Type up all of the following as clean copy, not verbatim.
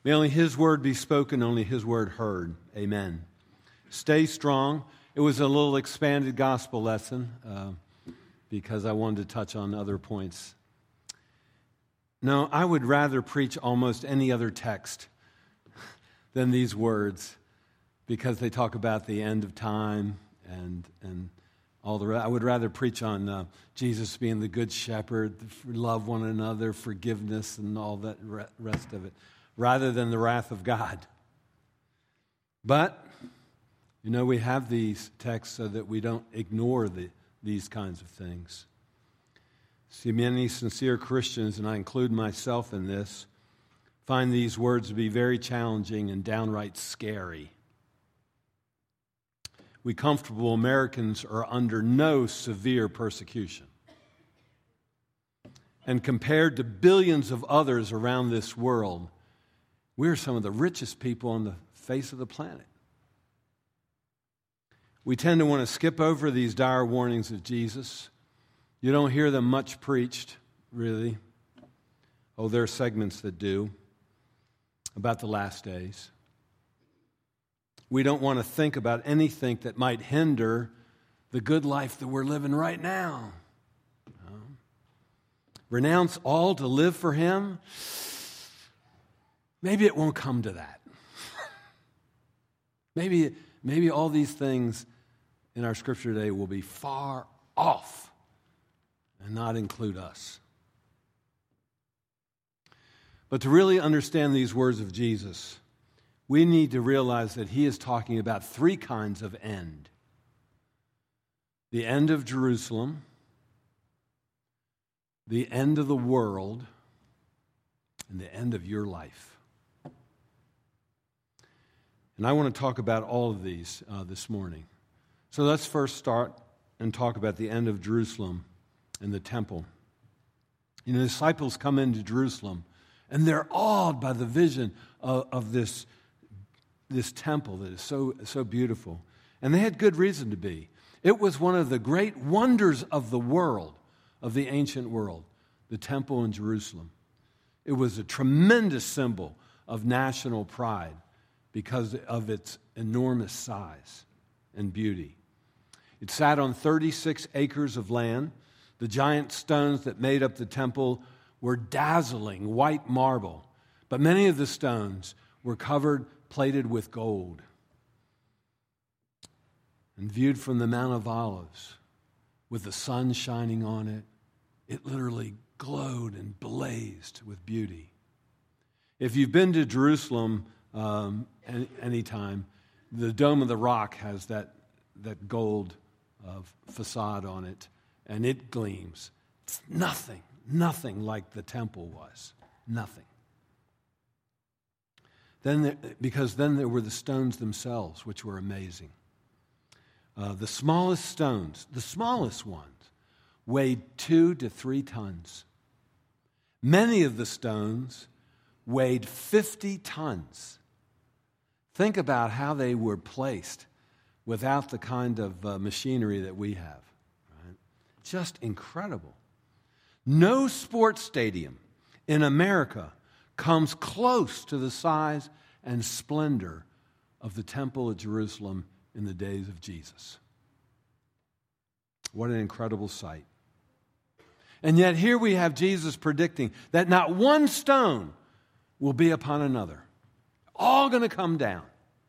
May only His word be spoken, only His word heard. Amen. Stay strong. It was a little expanded gospel lesson because I wanted to touch on other points. No, I would rather preach almost any other text than these words because they talk about the end of time and all the rest. I would rather preach on Jesus being the good shepherd, love one another, forgiveness, and all that rest of it, rather than the wrath of God. But, we have these texts so that we don't ignore these kinds of things. See, many sincere Christians, and I include myself in this, find these words to be very challenging and downright scary. We comfortable Americans are under no severe persecution. And compared to billions of others around this world, we're some of the richest people on the face of the planet. We tend to want to skip over these dire warnings of Jesus. You don't hear them much preached, really. Oh, there are segments that do, about the last days. We don't want to think about anything that might hinder the good life that we're living right now. Renounce all to live for Him? Maybe it won't come to that. Maybe all these things in our scripture today will be far off and not include us. But to really understand these words of Jesus, we need to realize that He is talking about three kinds of end. The end of Jerusalem, the end of the world, and the end of your life. And I want to talk about all of these this morning. So let's first start and talk about the end of Jerusalem and the temple. The disciples come into Jerusalem, and they're awed by the vision of this temple that is so beautiful. And they had good reason to be. It was one of the great wonders of the world, of the ancient world, the temple in Jerusalem. It was a tremendous symbol of national pride because of its enormous size and beauty. It sat on 36 acres of land. The giant stones that made up the temple were dazzling white marble, but many of the stones were plated with gold. And viewed from the Mount of Olives, with the sun shining on it, it literally glowed and blazed with beauty. If you've been to Jerusalem anytime, the Dome of the Rock has that gold facade on it, and it gleams. It's nothing like the temple was. Nothing. Because then there were the stones themselves, which were amazing. The smallest stones, the smallest ones, weighed 2 to 3 tons. Many of the stones weighed 50 tons. Think about how they were placed without the kind of machinery that we have. Right? Just incredible. No sports stadium in America comes close to the size and splendor of the Temple at Jerusalem in the days of Jesus. What an incredible sight. And yet here we have Jesus predicting that not one stone will be upon another. All going to come down.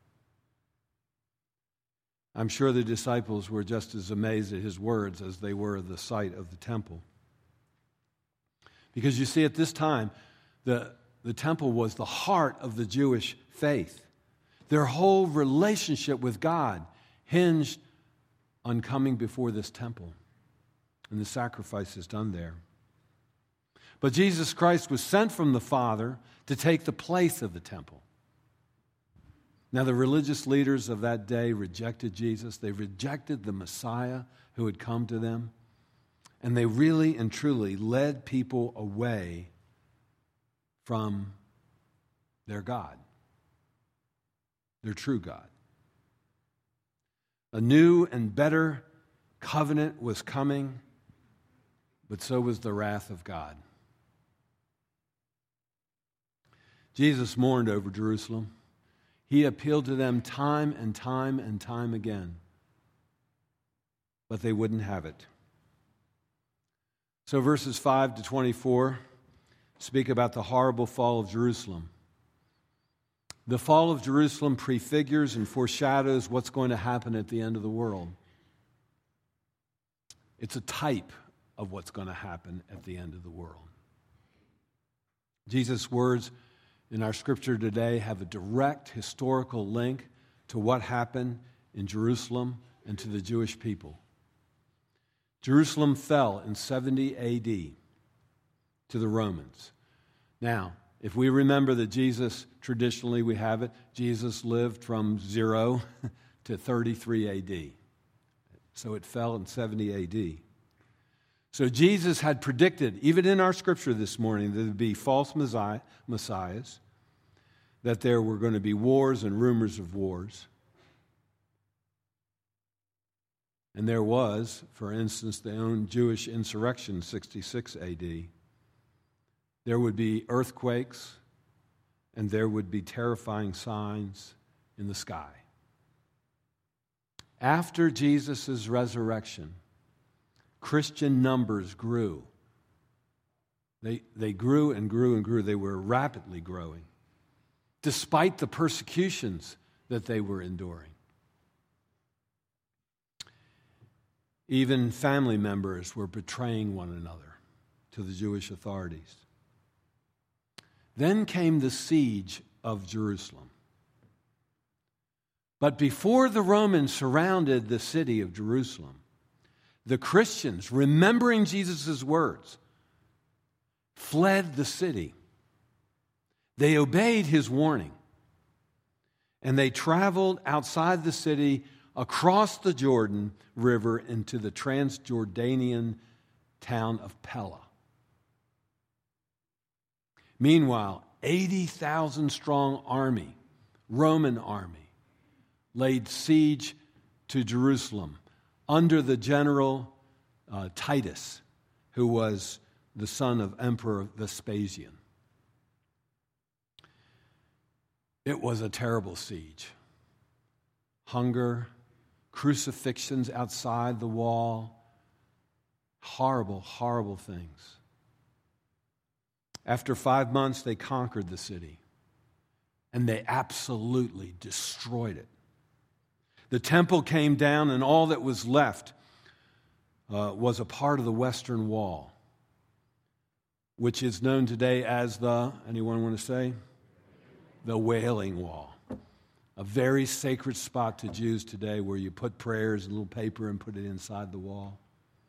I'm sure the disciples were just as amazed at His words as they were at the sight of the temple. Because you see, at this time, the temple was the heart of the Jewish faith. Their whole relationship with God hinged on coming before this temple and the sacrifices done there. But Jesus Christ was sent from the Father to take the place of the temple. Now, the religious leaders of that day rejected Jesus. They rejected the Messiah who had come to them. And they really and truly led people away from their God, their true God. A new and better covenant was coming, but so was the wrath of God. Jesus mourned over Jerusalem. He appealed to them time and time and time again, but they wouldn't have it. So verses 5 to 24 speak about the horrible fall of Jerusalem. The fall of Jerusalem prefigures and foreshadows what's going to happen at the end of the world. It's a type of what's going to happen at the end of the world. Jesus' words in our scripture today have a direct historical link to what happened in Jerusalem and to the Jewish people. Jerusalem fell in 70 A.D. to the Romans. Now, if we remember that Jesus, traditionally we have it, Jesus lived from 0 to 33 A.D. So it fell in 70 A.D. So Jesus had predicted, even in our scripture this morning, that there would be false messiahs, that there were going to be wars and rumors of wars. And there was, for instance, the own Jewish insurrection, 66 A.D. There would be earthquakes, and there would be terrifying signs in the sky. After Jesus' resurrection, Christian numbers grew. They grew and grew and grew. They were rapidly growing, despite the persecutions that they were enduring. Even family members were betraying one another to the Jewish authorities. Then came the siege of Jerusalem. But before the Romans surrounded the city of Jerusalem, the Christians, remembering Jesus' words, fled the city. They obeyed his warning, and they traveled outside the city across the Jordan River into the Transjordanian town of Pella. Meanwhile, 80,000 strong army, Roman army, laid siege to Jerusalem under the general Titus, who was the son of Emperor Vespasian. It was a terrible siege. Hunger, crucifixions outside the wall, horrible, horrible things. After 5 months, they conquered the city, and they absolutely destroyed it. The temple came down, and all that was left was a part of the Western Wall, which is known today as anyone want to say? The Wailing Wall. A very sacred spot to Jews today where you put prayers in a little paper and put it inside the wall.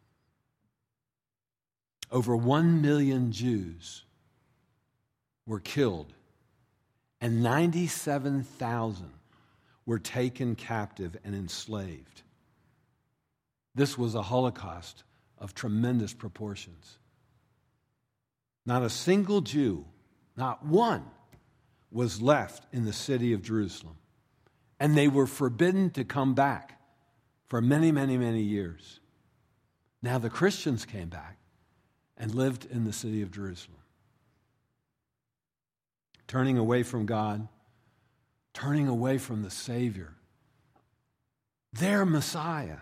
Over 1 million Jews were killed, and 97,000 were taken captive and enslaved. This was a Holocaust of tremendous proportions. Not a single Jew, not one, was left in the city of Jerusalem. And they were forbidden to come back for many, many, many years. Now the Christians came back and lived in the city of Jerusalem. Turning away from God, turning away from the Savior, their Messiah,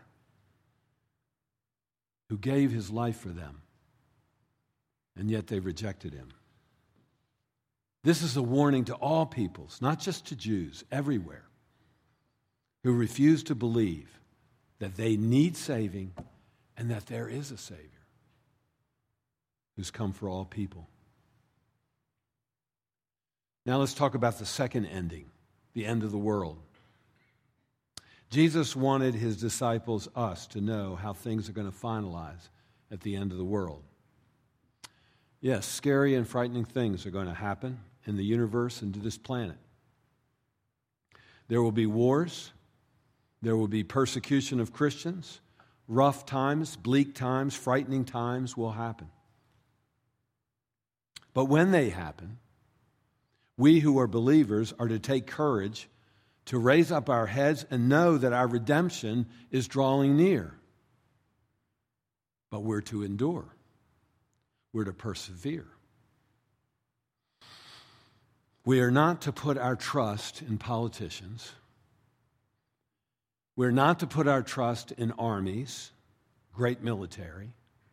who gave his life for them, and yet they rejected him. This is a warning to all peoples, not just to Jews, everywhere, who refuse to believe that they need saving and that there is a Savior who's come for all people. Now let's talk about the second ending, the end of the world. Jesus wanted his disciples, us, to know how things are going to finalize at the end of the world. Yes, scary and frightening things are going to happen in the universe and to this planet. There will be wars. There will be persecution of Christians. Rough times, bleak times, frightening times will happen. But when they happen, we who are believers are to take courage to raise up our heads and know that our redemption is drawing near. But we're to endure. We're to persevere. We are not to put our trust in politicians. We're not to put our trust in armies, great military.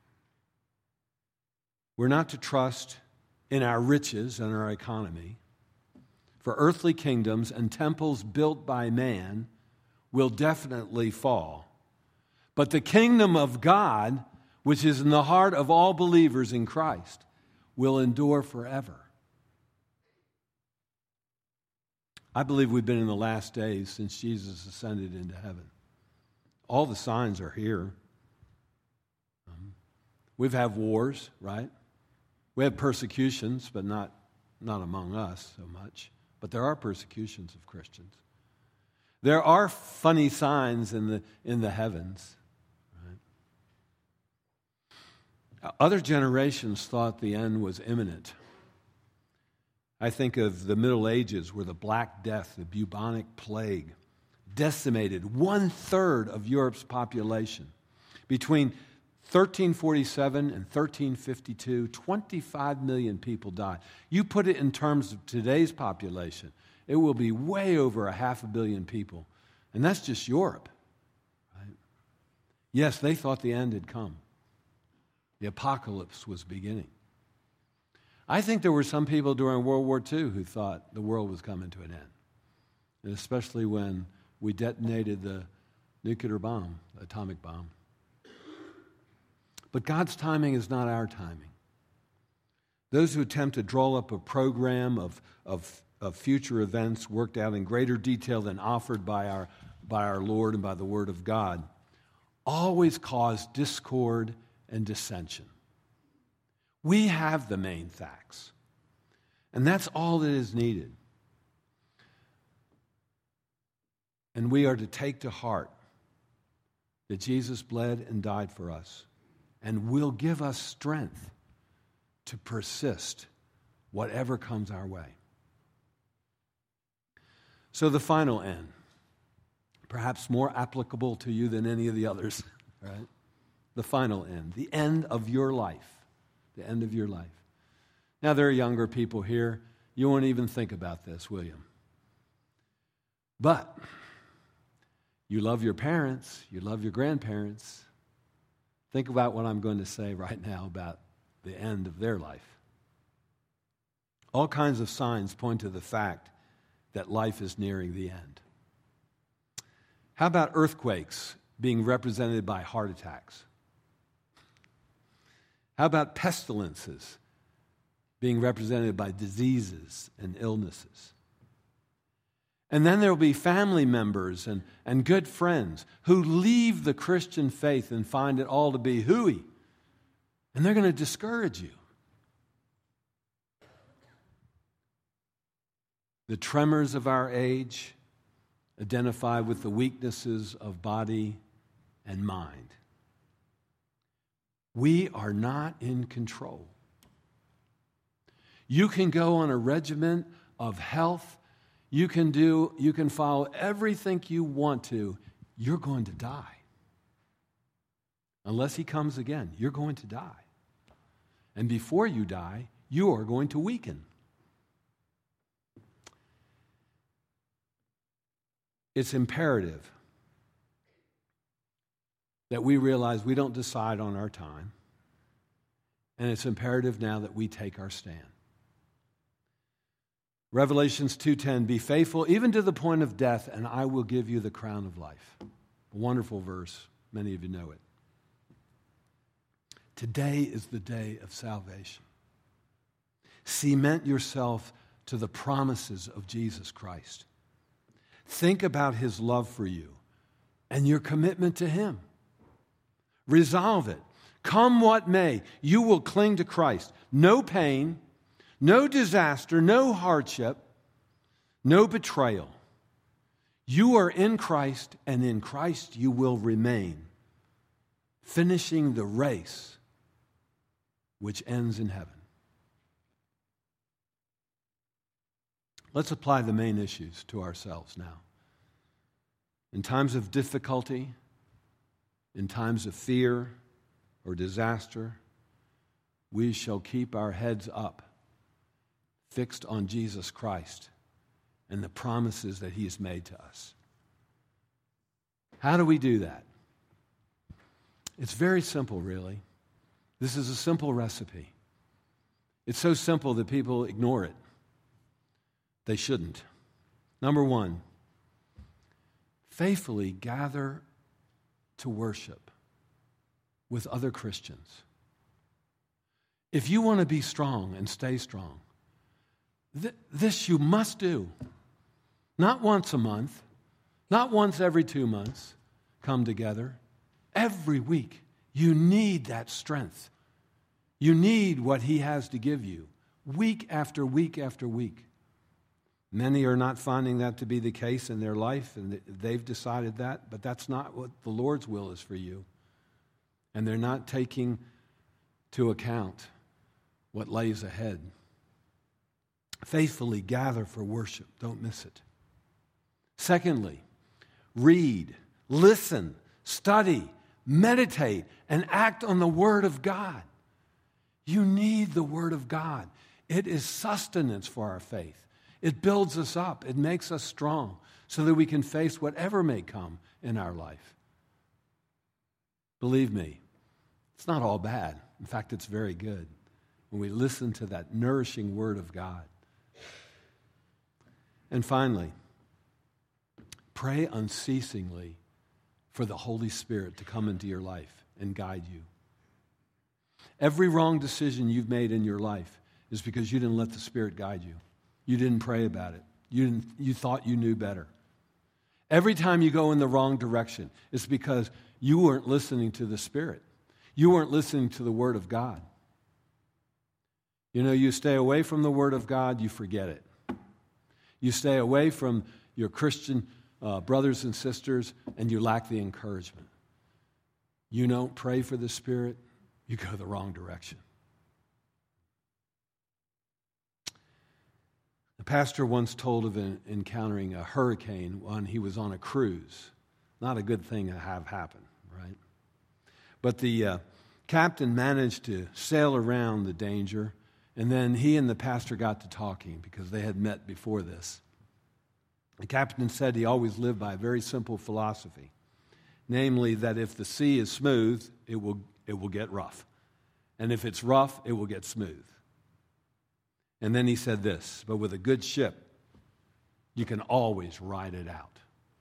We're not to trust in our riches and our economy. For earthly kingdoms and temples built by man will definitely fall. But the kingdom of God, which is in the heart of all believers in Christ, will endure forever. I believe we've been in the last days since Jesus ascended into heaven. All the signs are here. We've had wars, right? We have persecutions, but not among us so much. But there are persecutions of Christians. There are funny signs in the heavens. Right? Other generations thought the end was imminent. I think of the Middle Ages where the Black Death, the bubonic plague, decimated 1/3 of Europe's population. Between 1347 and 1352, 25 million people died. You put it in terms of today's population, it will be way over 500 million people. And that's just Europe. Right? Yes, they thought the end had come. The apocalypse was beginning. I think there were some people during World War II who thought the world was coming to an end. And especially when we detonated the nuclear bomb, the atomic bomb. But God's timing is not our timing. Those who attempt to draw up a program of future events worked out in greater detail than offered by our Lord and by the Word of God always cause discord and dissension. We have the main facts, and that's all that is needed. And we are to take to heart that Jesus bled and died for us and will give us strength to persist whatever comes our way. So the final end, perhaps more applicable to you than any of the others, right? The final end, the end of your life, the end of your life. Now there are younger people here. You won't even think about this, will you? But you love your parents, you love your grandparents. Think about what I'm going to say right now about the end of their life. All kinds of signs point to the fact that life is nearing the end. How about earthquakes being represented by heart attacks? How about pestilences being represented by diseases and illnesses? And then there will be family members and good friends who leave the Christian faith and find it all to be hooey. And they're going to discourage you. The tremors of our age identify with the weaknesses of body and mind. We are not in control. You can go on a regimen of health. You can follow everything you want to. You're going to die. Unless he comes again, you're going to die. And before you die, you are going to weaken. It's imperative that we realize we don't decide on our time. And it's imperative now that we take our stand. Revelations 2:10, be faithful even to the point of death, and I will give you the crown of life. A wonderful verse. Many of you know it. Today is the day of salvation. Cement yourself to the promises of Jesus Christ. Think about his love for you and your commitment to him. Resolve it. Come what may, you will cling to Christ. No pain, no disaster, no hardship, no betrayal. You are in Christ, and in Christ you will remain, finishing the race which ends in heaven. Let's apply the main issues to ourselves now. In times of difficulty, in times of fear or disaster, we shall keep our heads up, fixed on Jesus Christ and the promises that he has made to us. How do we do that? It's very simple, really. This is a simple recipe. It's so simple that people ignore it. They shouldn't. Number one, faithfully gather to worship with other Christians. If you want to be strong and stay strong, this you must do. Not once a month, not once every 2 months, come together. Every week, you need that strength. You need what he has to give you, week after week after week. Many are not finding that to be the case in their life, and they've decided that, but that's not what the Lord's will is for you. And they're not taking to account what lays ahead. Faithfully gather for worship. Don't miss it. Secondly, read, listen, study, meditate, and act on the Word of God. You need the Word of God. It is sustenance for our faith. It builds us up. It makes us strong so that we can face whatever may come in our life. Believe me, it's not all bad. In fact, it's very good when we listen to that nourishing Word of God. And finally, pray unceasingly for the Holy Spirit to come into your life and guide you. Every wrong decision you've made in your life is because you didn't let the Spirit guide you. You didn't pray about it. You thought you knew better. Every time you go in the wrong direction, it's because you weren't listening to the Spirit. You weren't listening to the Word of God. You know, you stay away from the Word of God, you forget it. You stay away from your Christian brothers and sisters, and you lack the encouragement. You don't pray for the Spirit, you go the wrong direction. The pastor once told of encountering a hurricane when he was on a cruise. Not a good thing to have happen, right? But the captain managed to sail around the danger, and then he and the pastor got to talking because they had met before this. The captain said he always lived by a very simple philosophy, namely that if the sea is smooth, it will get rough. And if it's rough, it will get smooth. And then he said this, but with a good ship, you can always ride it out.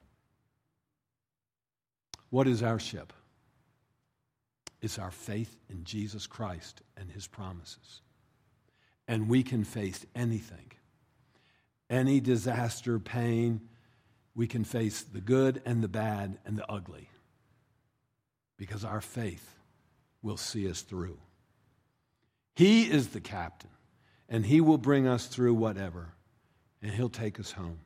What is our ship? It's our faith in Jesus Christ and his promises. And we can face anything. Any disaster, pain, we can face the good and the bad and the ugly. Because our faith will see us through. He is the captain. And he will bring us through whatever, and he'll take us home.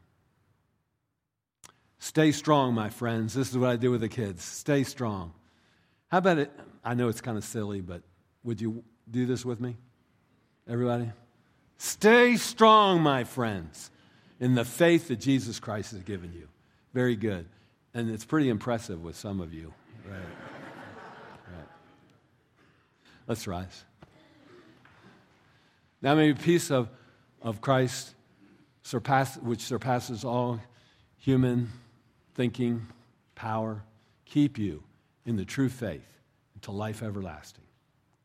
Stay strong, my friends. This is what I do with the kids. Stay strong. How about it? I know it's kind of silly, but would you do this with me? Everybody? Stay strong, my friends, in the faith that Jesus Christ has given you. Very good. And it's pretty impressive with some of you. Right. Right. Let's rise. Now may the peace of Christ, which surpasses all human thinking, power, keep you in the true faith until life everlasting.